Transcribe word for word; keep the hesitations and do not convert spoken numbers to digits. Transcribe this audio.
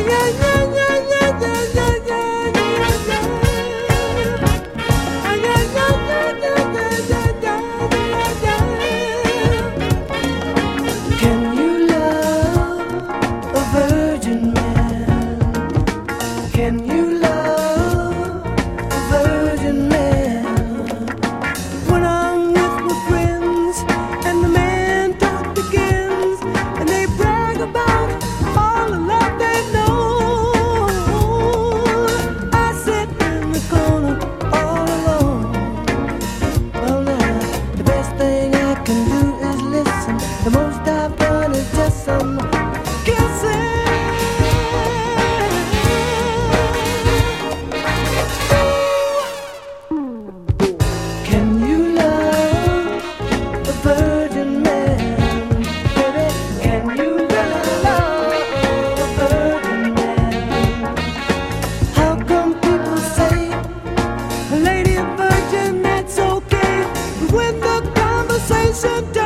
Can you love a virgin man? When I'm with my friends and the man talk begins, and they brag about all the love they know, I sit in the corner all alone. Well now, the best thing I can do is listen. The most I've done is just some kissing. Virgin man, baby, can you love a virgin man? How come people say a lady a virgin, that's okay, but when the conversation turns